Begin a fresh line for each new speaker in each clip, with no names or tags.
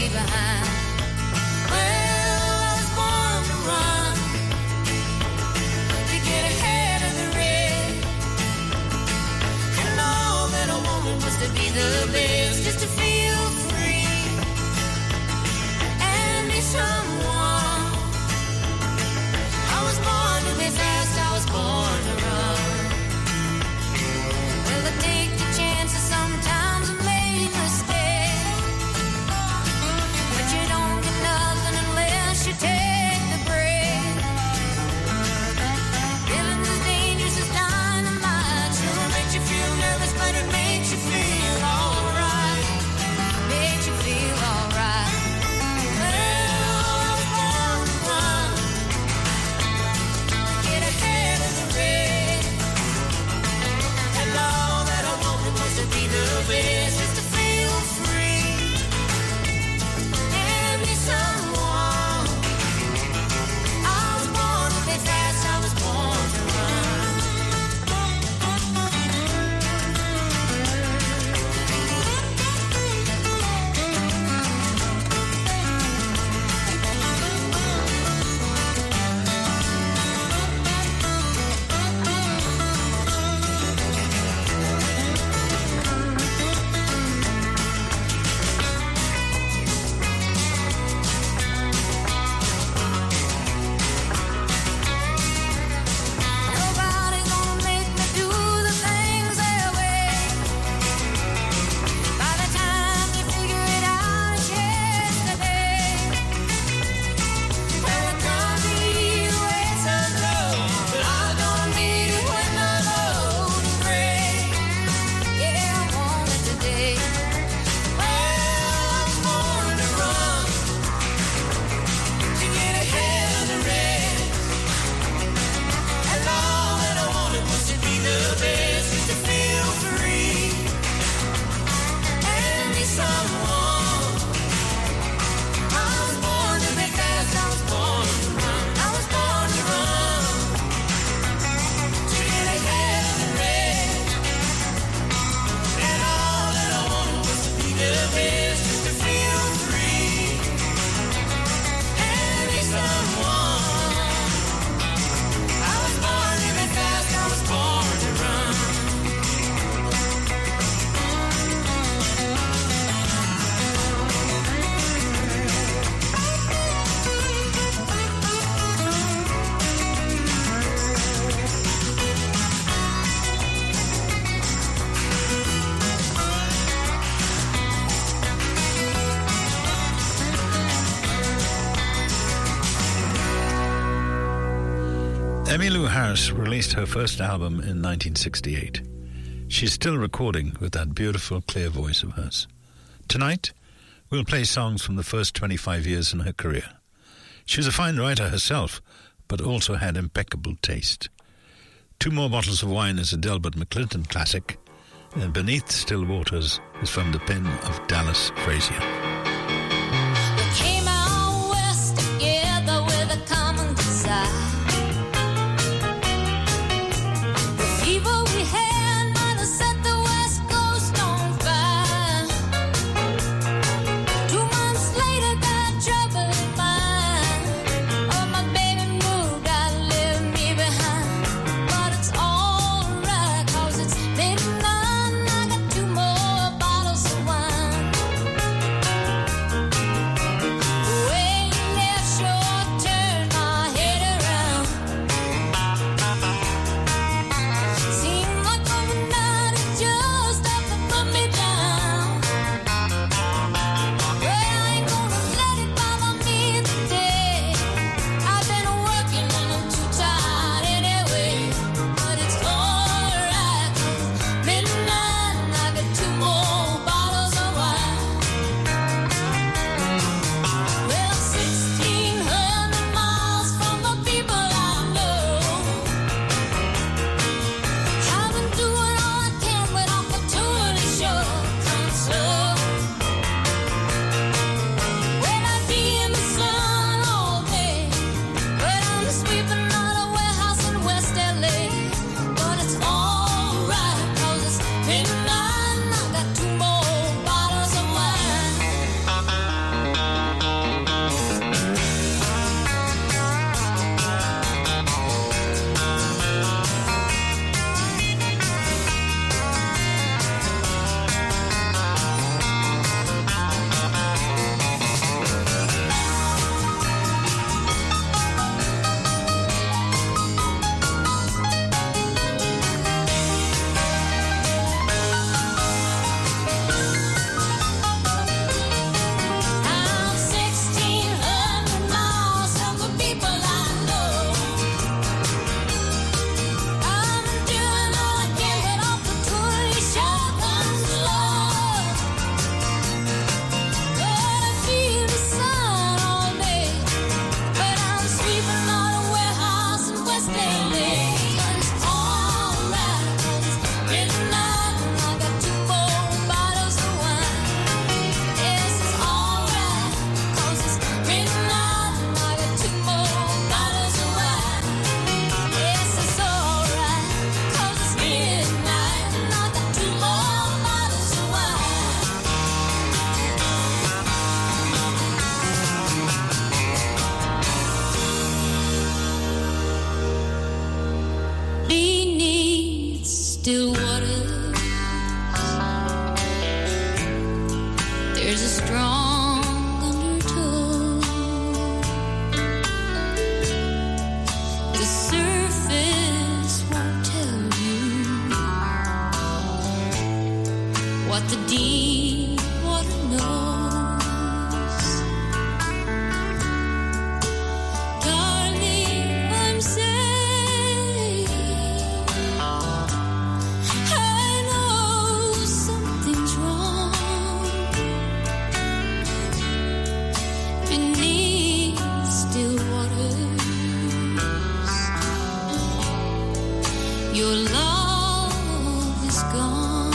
behind. Well, I was born to run, to get ahead of the rest, and all that I wanted was to be the best, just to feel free and be someone. I was born to be fast, I was born to run. Well, I take the chances sometimes and make mistakes, but you don't get nothing unless you take the break. Living is dangerous as dynamite. Sure makes you feel nervous, but it makes you feel alright. Makes you feel alright. Well, I was born to run, get ahead of the race, and all that I wanted was to be the best, just to feel free and be someone. I was born to be fast, I was born to run. Nobody's gonna make me do the things their way. By the time you figure it out, it's yesterday. Well, I can't be away so low, but I'm gonna need it when the load breaks. Yeah, I want it today. Well, I was born to run, to get ahead of the rest, and all that I wanted was to be the best, just to feel free and be someone. I was born to be fast, I was born to run. I was born to run, to get ahead of the rest, and all that I wanted was to be the best, just to feel free and be someone. I was born to be fast, I was born to run.
Emmylou Harris released her first album in 1968. She's still recording with that beautiful, clear voice of hers. Tonight, we'll play songs from the first 25 years in her career. She was a fine writer herself, but also had impeccable taste. Two More Bottles of Wine is a Delbert McClinton classic, and Beneath Still Waters is from the pen of Dallas Frazier.
We came out west together with a common desire. The fever we had might have set the West Coast on fire. 2 months later, got trouble in mind. Oh, my baby moved out and left me behind. But it's alright, 'cause it's midnight and I got 2 more bottles of wine. There's a strong undertow. The surface won't tell you what the deep water knows. Darling, I'm saying I know something's wrong beneath still waters. Your love is gone.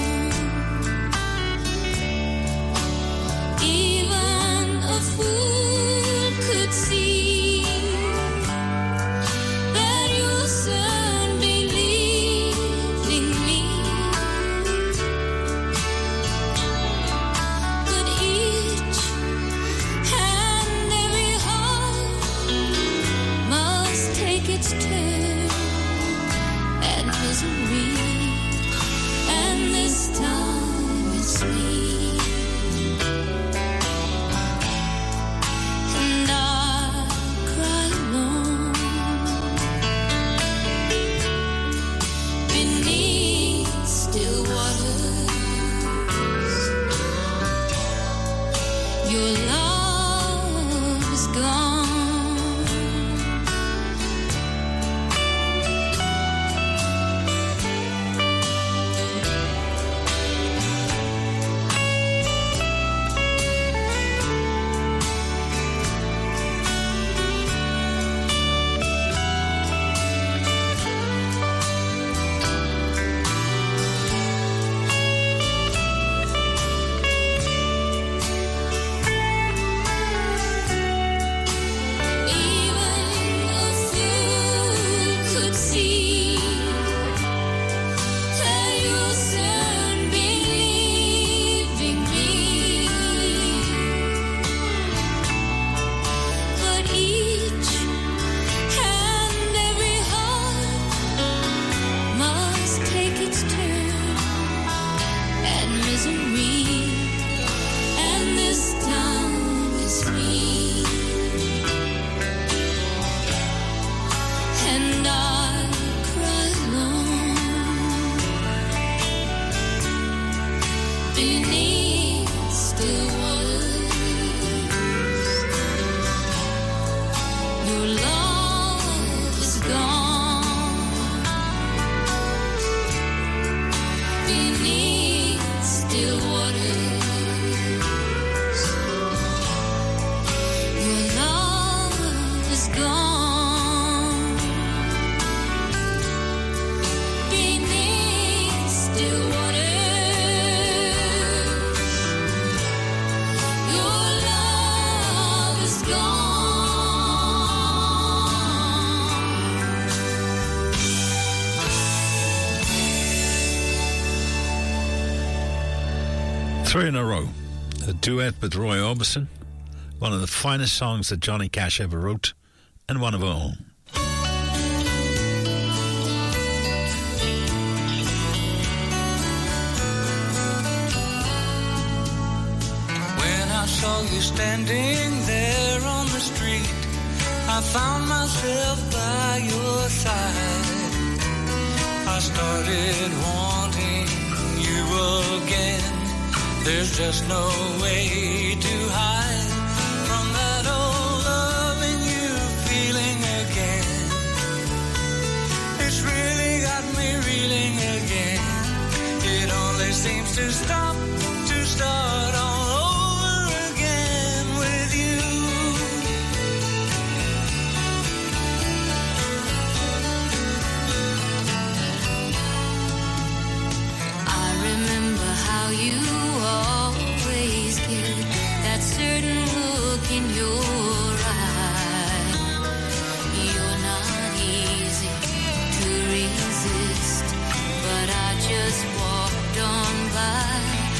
Even a fool could see that you'll soon be leaving me. But each and every heart must take its turn at misery, and this time it's me. And I cry alone beneath still waters. Your love is gone. Even a fool could see that you'll soon be leaving me. But each and every heart must take its turn at misery, and this time it's me. And I cry alone beneath still waters. Your love is gone beneath still waters. Your love is gone beneath still waters. Your love is gone.
Three in a row. A duet with Roy Orbison, one of the finest songs that Johnny Cash ever wrote, and one of our own.
When I saw you standing there on the street, I found myself by your side. I started wanting you again. There's just no way to hide from that old loving you feeling again. It's really got me reeling again. It only seems to stop to start all over again with you.
I remember how you always get that certain look in your eye. You're not easy to resist, but I just walked on by.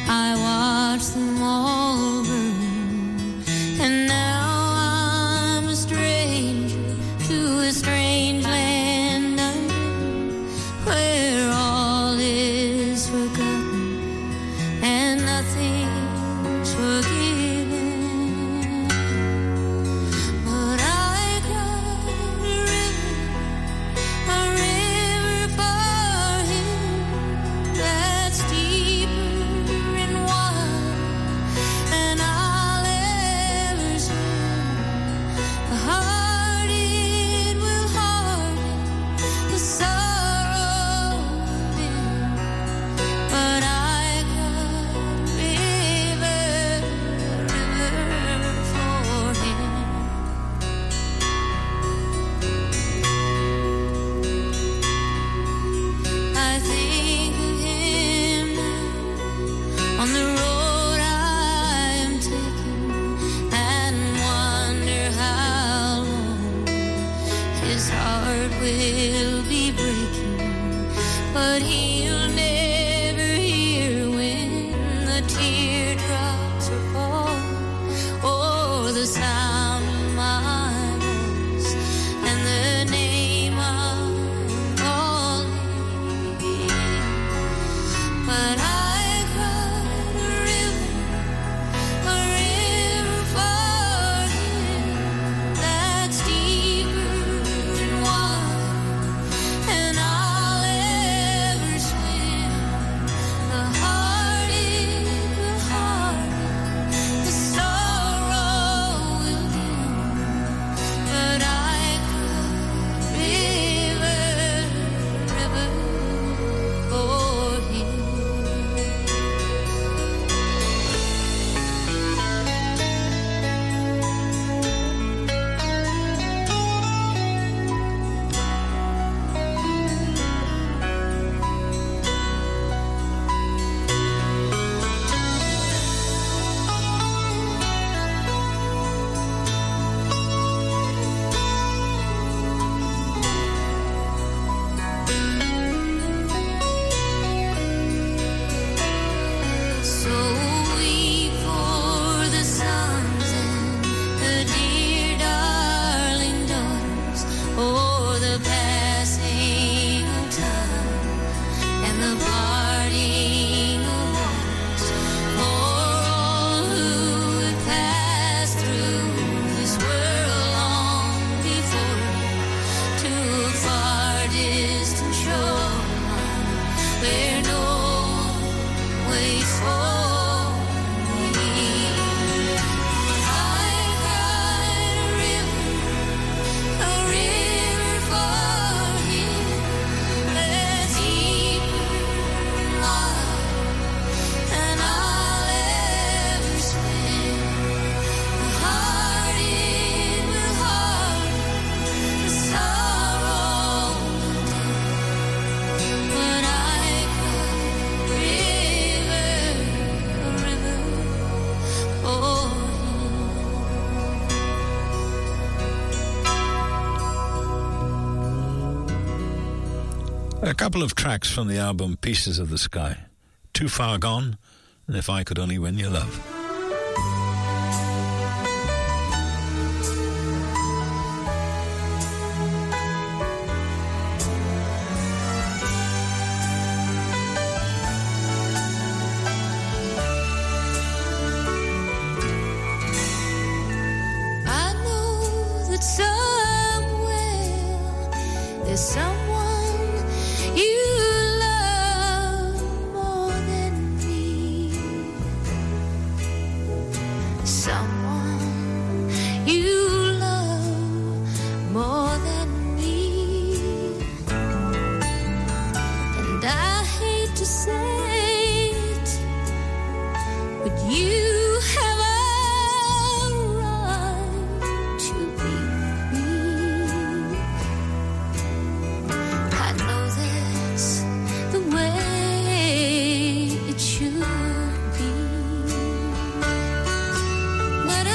I watched them all burn, and now I'm a stranger to a strange land unknown, where all is forgotten and nothing's forgiven. But I cried a river for him that's deeper and wide than I'll ever swim. The heart it will harden, the sorrow within. But I cried river for him. I think of him now on the road I am taking, and wonder how long his heart will be breaking. But he'll never hear when the teardrops are falling, or the sound of my voice and the name I'm calling. But I cried a river for him that's deeper and wide than I'll ever swim. The heart it will harden, the sorrow will dim. But I cried river for him. So weep for the sons and the dear darling daughters, oh, the passing of time and the parting of waters, for all who have passed through this world long before me, to a far distant shoreline where no one waits for me. I cried a river for him that's deeper and wide than I'll ever swim. The heart it will harden, the sorrow will dim. But I cried river for him.
A couple of tracks from the album Pieces of the Sky, Too Far Gone and If I Could Only Win Your Love.
I know that somewhere there's someone you love more than me. Someone you love more than me. And I hate to say it, but you have a right to be free. I know that's the way it should be. But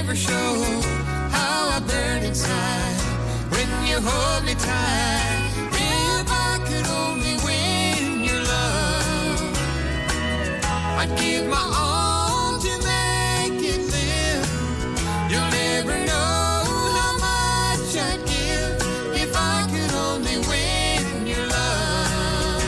ever show how I burn inside when you hold me tight. If I could only win your love, I'd give my all to make it live. You'll never know how much I'd give if I could only win your love.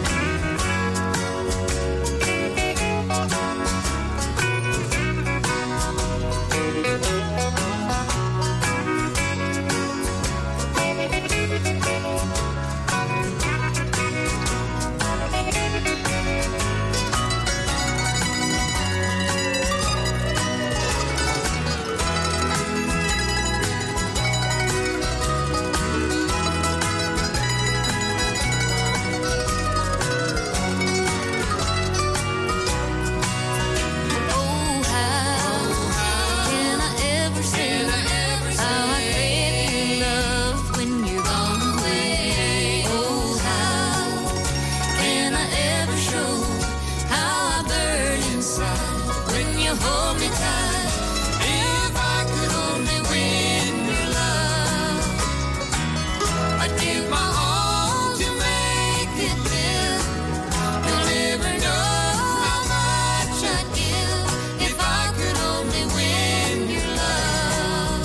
Oh, how can I ever say how I crave your love when you're gone away? Oh, how can I ever show how I burn inside when you hold me tight? If I could only win your love, I'd give my all to make it live. You'll never know how much I'd give if I could only win your love.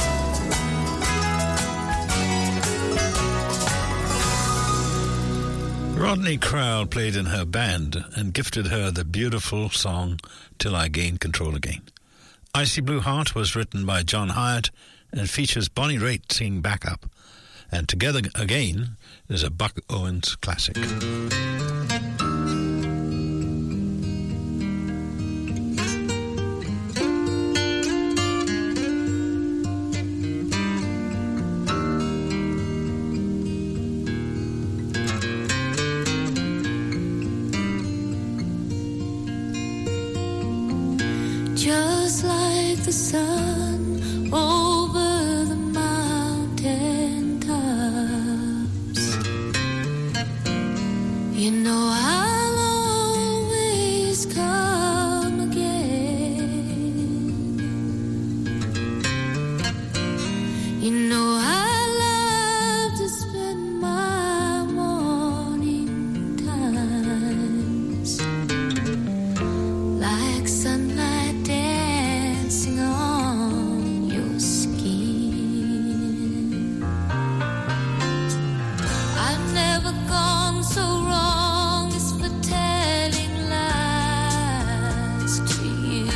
Rodney Crowell played in her band and gifted her the beautiful song Till I Gain Control Again. Icy Blue Heart was written by John Hyatt and features Bonnie Raitt singing backup. And Together Again is a Buck Owens classic.
Just like the sun over the mountain tops, you know I'll always come again. You know I love to spend my morning times like sunlight dancing on your skin. I've never gone so wrong as for telling lies to you.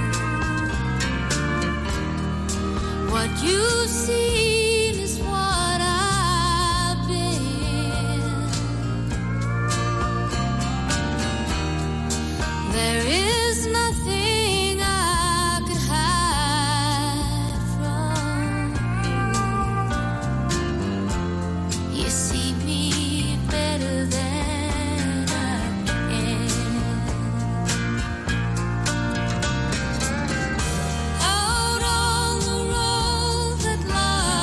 What you've seen is what I've been. There is nothing I could hide from you. You see me better than I can. Out on the road that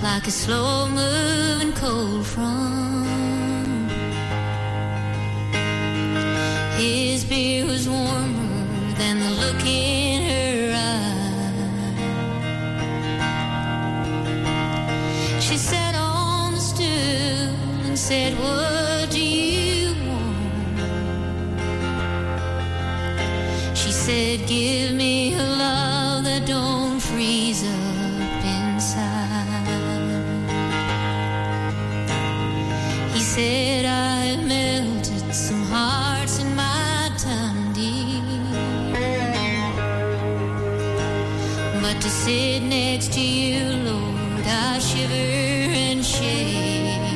like a slow-moving cold front. His beer was warmer than the look in her eye. She sat on the stool and said, "What do you want?" She said, "Give me a love that don't freeze up inside." He said, "I've melted some hearts in my time, dear, but to sit next to you, Lord, I shiver and shake.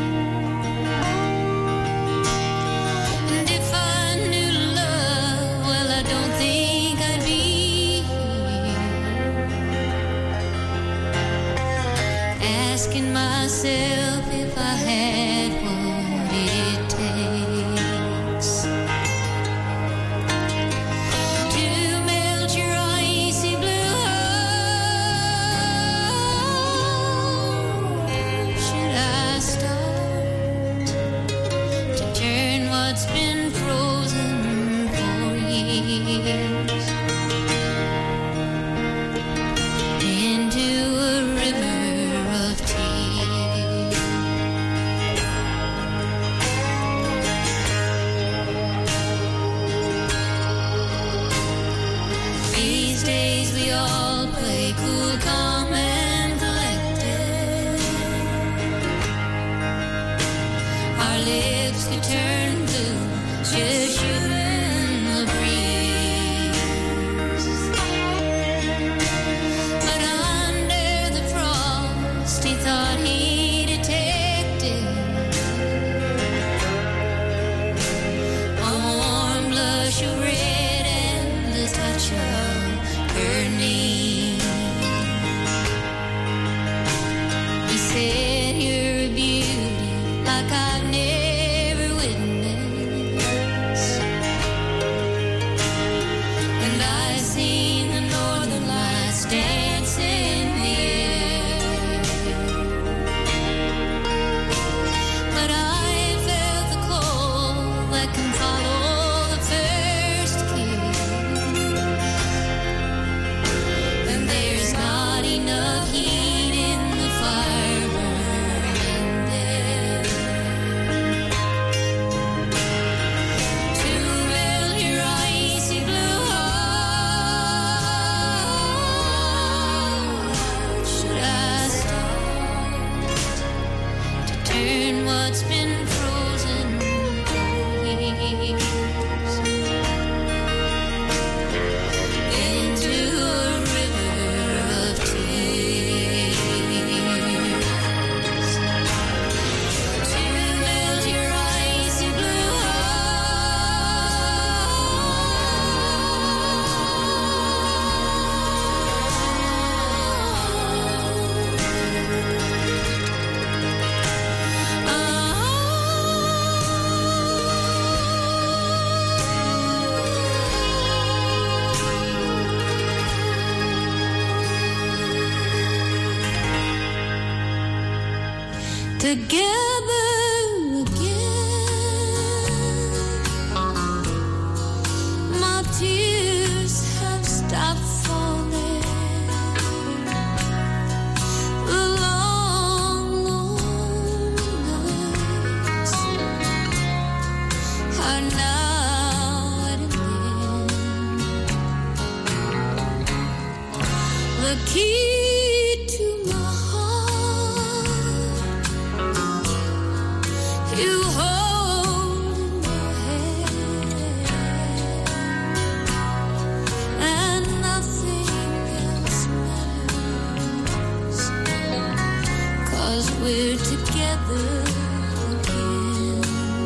And if I knew love, well, I don't think I'd be here, asking myself if I had what it takes to melt your icy blue heart. Should I start to turn what's been frozen for years into a river of tears? These days we all play cool, calm, and collected. Our lips could turn blue, just shooting the breeze. But under the frost, he thought he detected a warm blush of red and the touch of her knee. He said, "You're a beauty like I've never witnessed, and I've seen the northern lights dance in the air, but I felt the cold that can follow the first kiss, and there's not enough heat in the fire burning there to melt your icy blue heart. Should I start to turn what's been frozen for years into a river of tears to melt your icy blue together again. My tears have stopped falling. The long, long nights are now at an end. The key to my heart you hold in your hand, and nothing else matters, 'cause we're together again.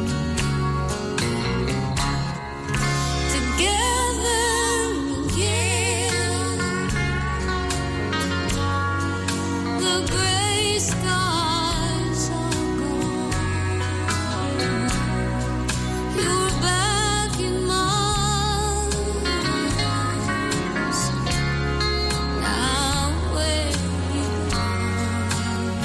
Together again. The gray skies are gone. You're back in my arms. Now where you are.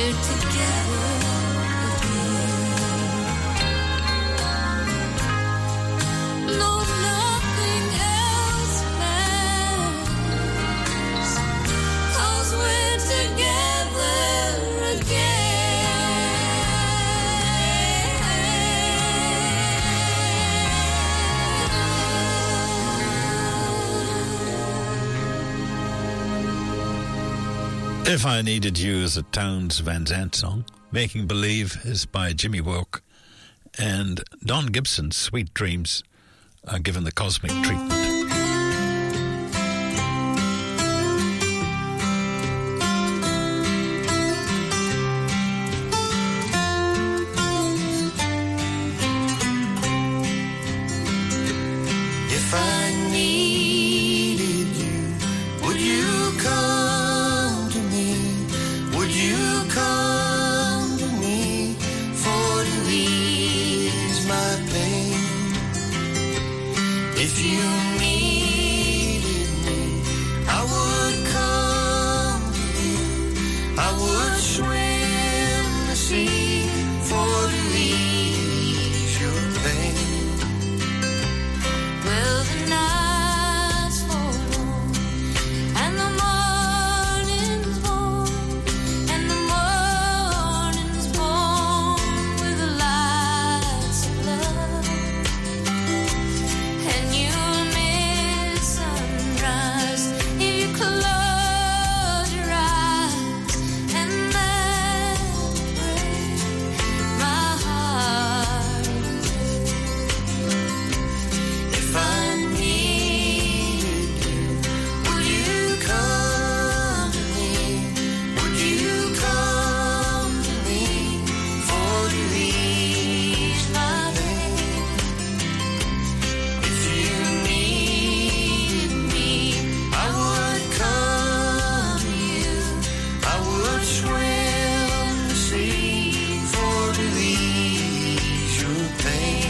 we're together again. No, nothing else matters, 'cause we're together again.
If I Needed You is a Townes Van Zandt song. Making Believe is by Jimmy Walk. And Don Gibson's Sweet Dreams are given the cosmic treatment.
If I needed you, would you come to me? Would you come to me for to ease my pain? If you needed me, I would come to you. I would swim the sea for to ease your pain.
Well, the nights fall long, and the morning's warm, and the morning's born with the lights of love. And you'll miss sunrise if you close your eyes, and that will break my heart.
If I needed you, would you come to me? Would you come to me for to ease my pain? If you needed me, I would come to you. I would swim the sea for to ease your pain.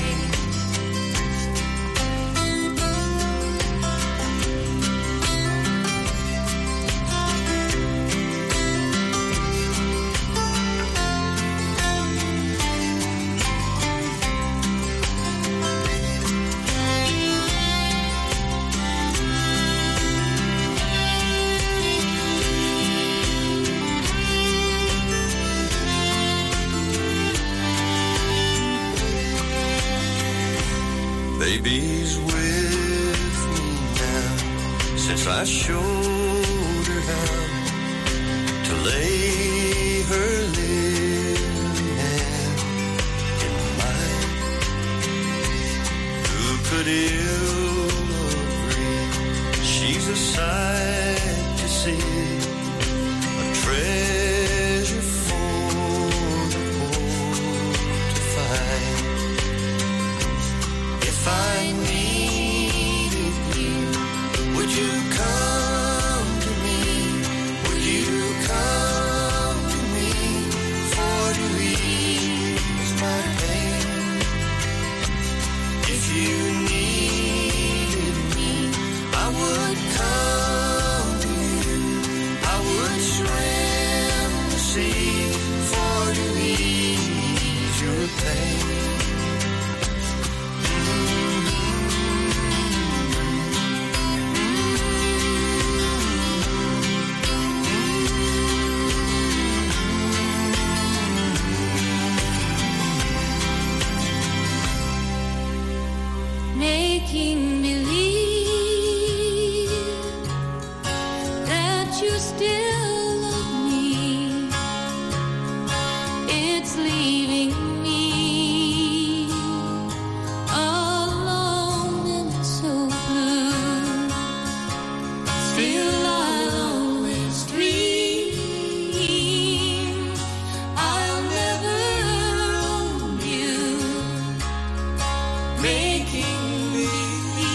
Baby's with me now, since I showed her how to lay her little hand in mine. Who could ill agree? She's a sight to see, a treasure for the poor to find. If I needed you, would you come to me? Would you come to me for to ease my pain? If you needed me, I would come to you. I would swim the sea for to ease your pain.
Making believe that you still love me. It's leaving me alone and so blue. Still I'll always dream I'll never own you. Making believe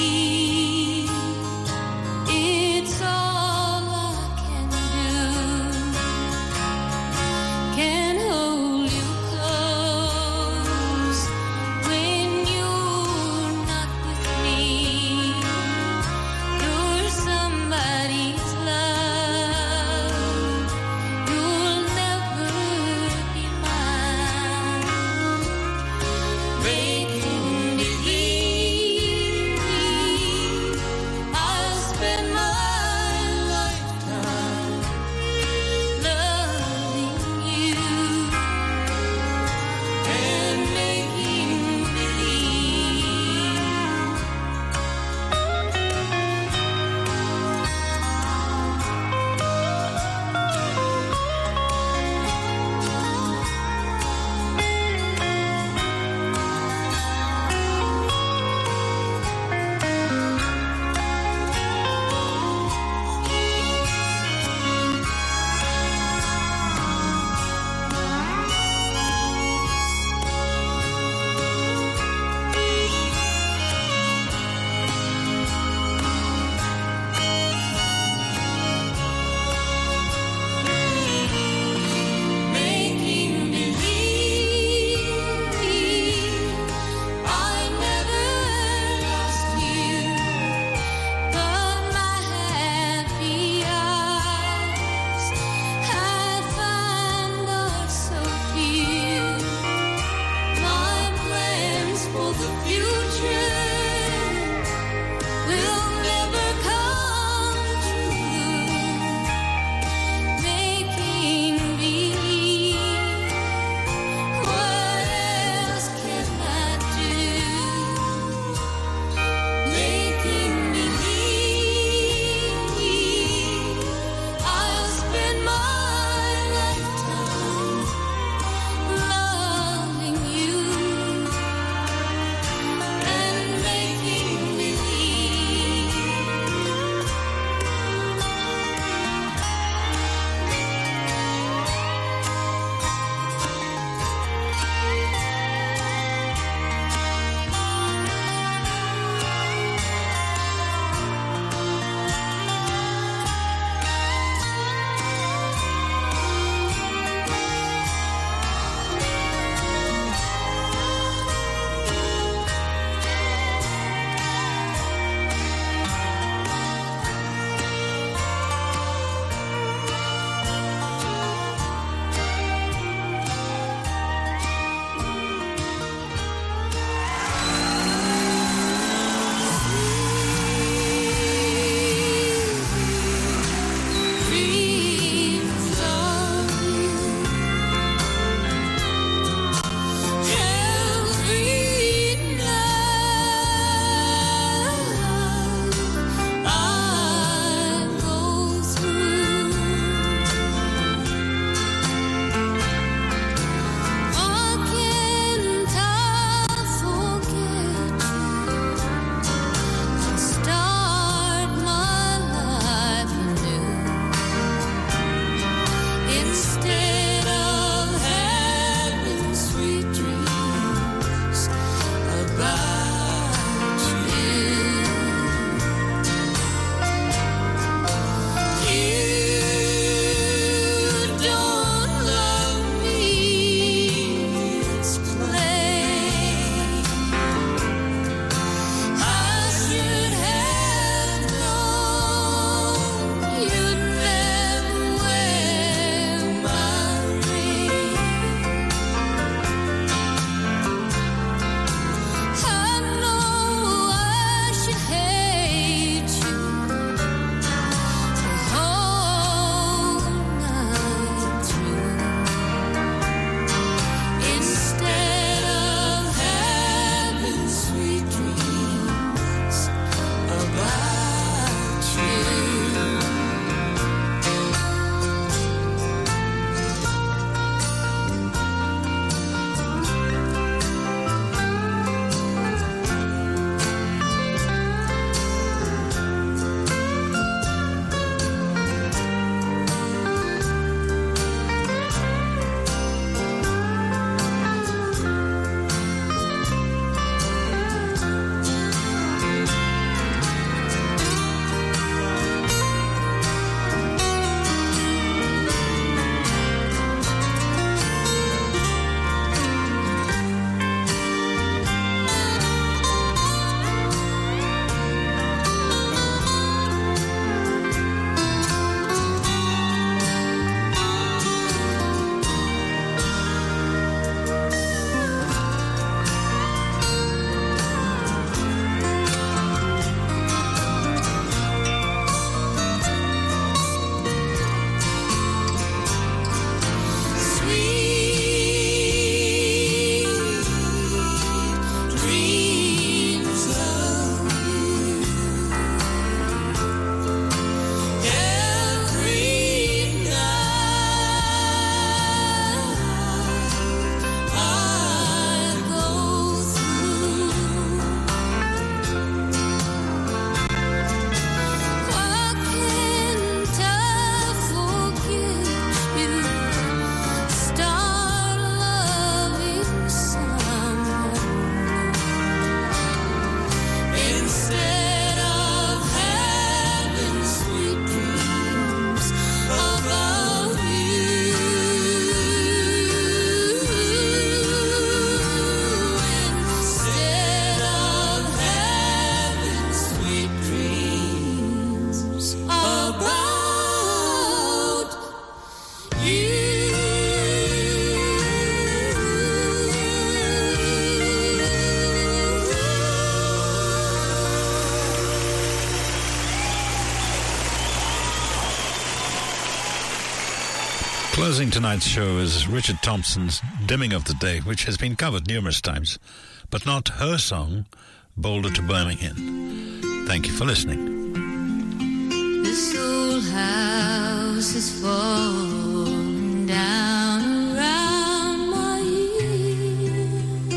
Closing tonight's show is Richard Thompson's Dimming of the Day, which has been covered numerous times, but not her song, Boulder to Birmingham. Thank you for listening.
This old house is falling down around my ears.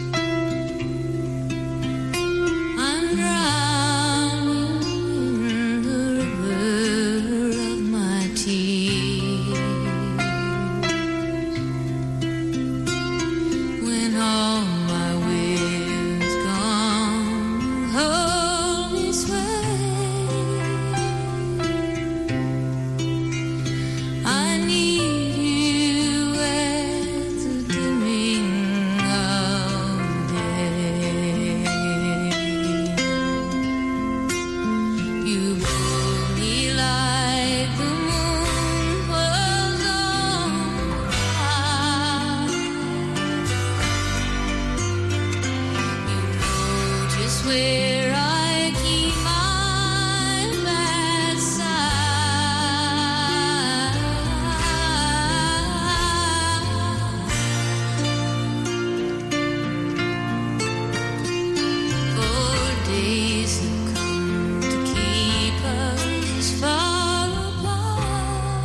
I'm drowning in the river of my tears. When all my wind's gone, hold me sway. I need you at the dimming of day. You hold me like the moon was on high. You know just where I keep my bad side. For days have come to keep us far apart.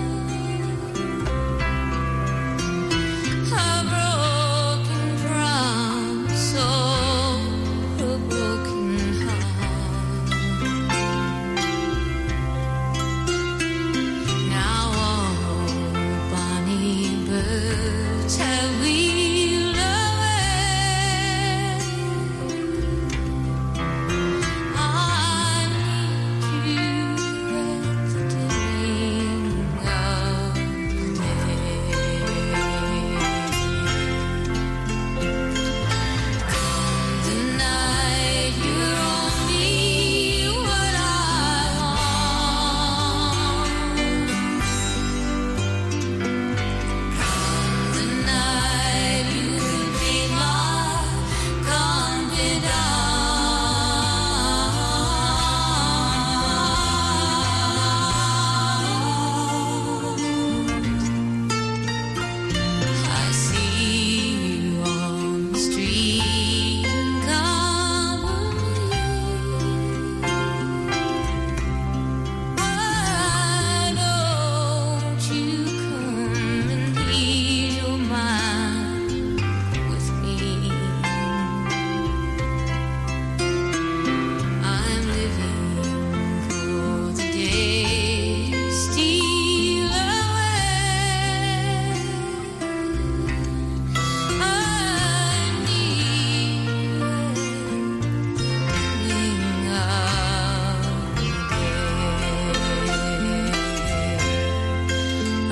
A broken promise or a broken heart. Now all bonny birds have wheeled away. I need you at the dimming of the day. Come the night, you're only what I want. Come the night, you'll be my confidant. I see you on the street in company. Why don't you come and ease your mind with me? I'm living for the day to steal away. I need you at the dimming of the day. I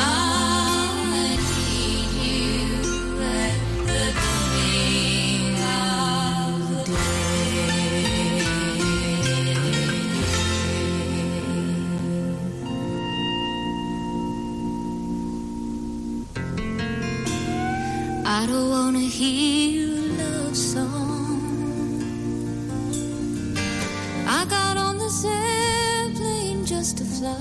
need you at the dimming of the day. I don't wanna hear a love song. I got on this airplane just to fly,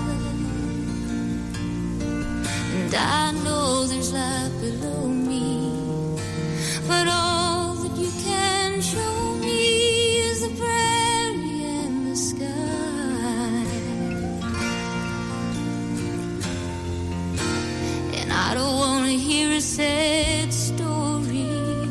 and I know there's life below me, but all that you can show me is the prairie and the sky. And I don't wanna hear a sad story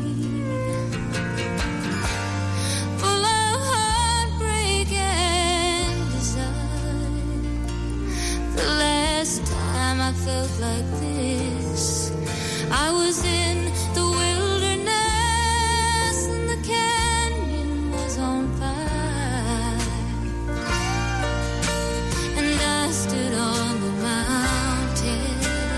full of heartbreak and desire. The last time I felt like this, I was in the wilderness and the canyon was on fire, and I stood on the mountain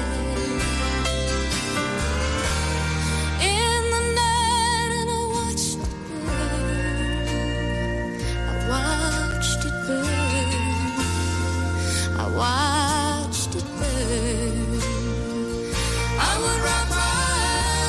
in the night and I watched it burn. I watched it burn. I watched it burn. I would wrap my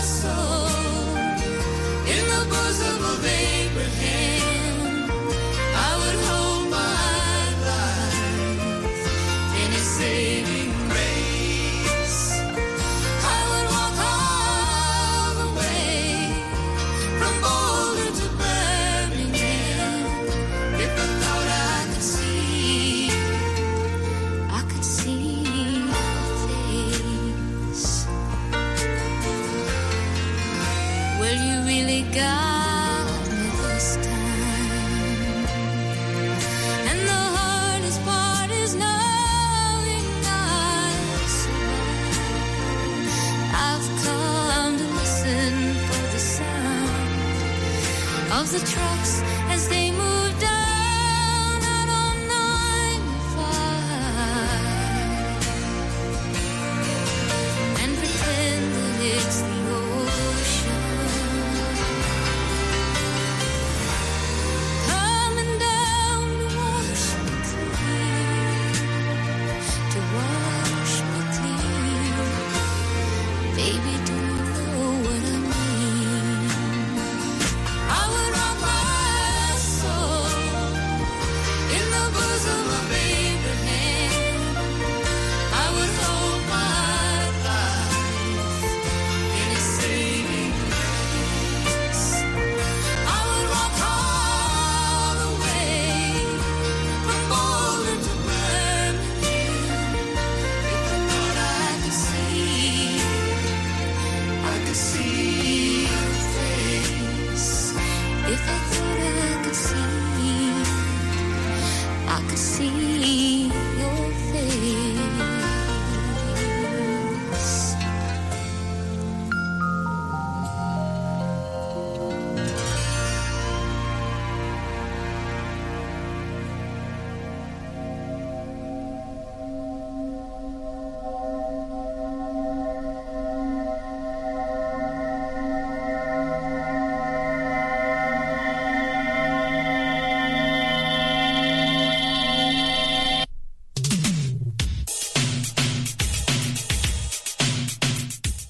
got me this time. And the hardest part is knowing I survived. I've come to listen for the sound of the trucks as they move down out on 95 and pretend that it's the ocean coming down to wash me clean, to wash me clean. Baby,